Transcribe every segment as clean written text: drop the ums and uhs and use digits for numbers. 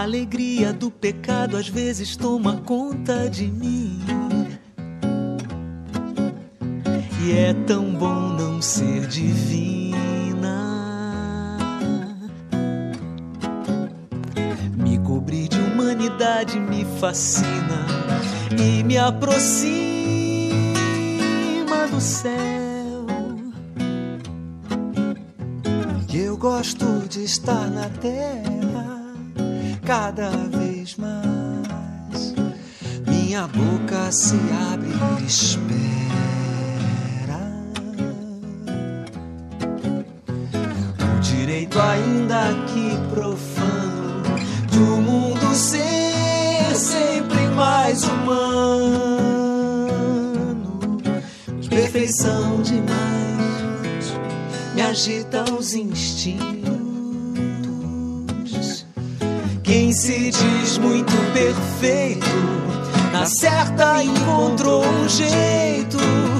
A alegria do pecado às vezes toma conta de mim. E é tão bom não ser divina. Me cobrir de humanidade me fascina e me aproxima do céu. Eu gosto de estar na terra cada vez mais. Minha boca se abre e espera o direito ainda que profano de um mundo ser sempre mais humano. Perfeição demais me agita os instintos. Quem se diz muito perfeito, na certa encontrou um jeito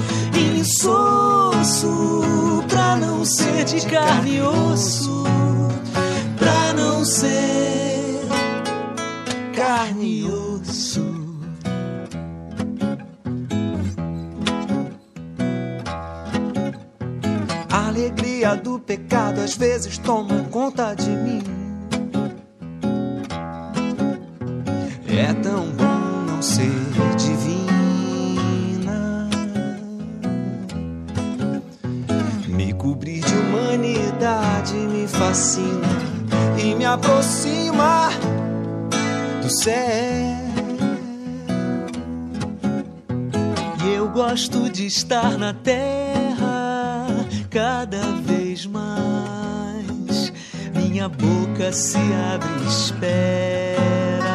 insosso pra não ser de carne e osso, pra não ser carne e osso. A alegria do pecado às vezes toma conta de mim. É tão bom não ser divina. Me cobrir de humanidade me fascina e me aproxima do céu. E eu gosto de estar na terra cada vez mais. Minha boca se abre e espera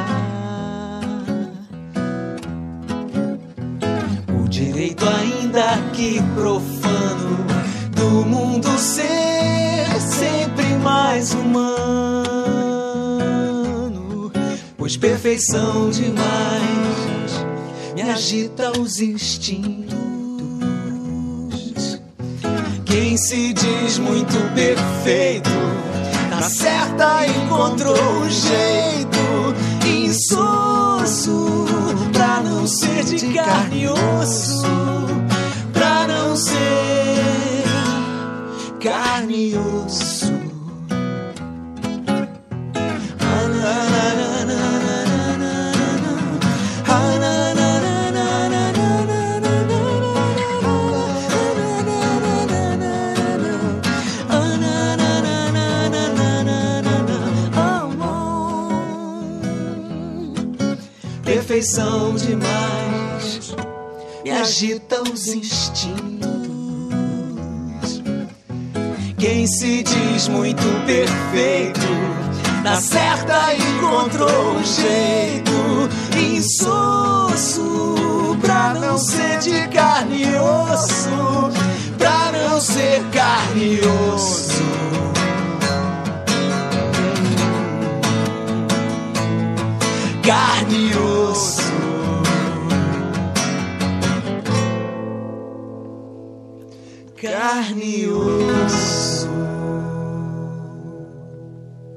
o direito ainda que profano do mundo ser sempre mais humano. Pois perfeição demais me agita os instintos. Quem se diz muito perfeito, na certa encontrou um jeito insosso pra não ser de carne e osso, pra não ser carne e osso. Perfeição demais me agita os instintos. Quem se diz muito perfeito, na certa encontrou um jeito insosso pra não ser de carne e osso, pra não ser carne e osso. Carne e osso.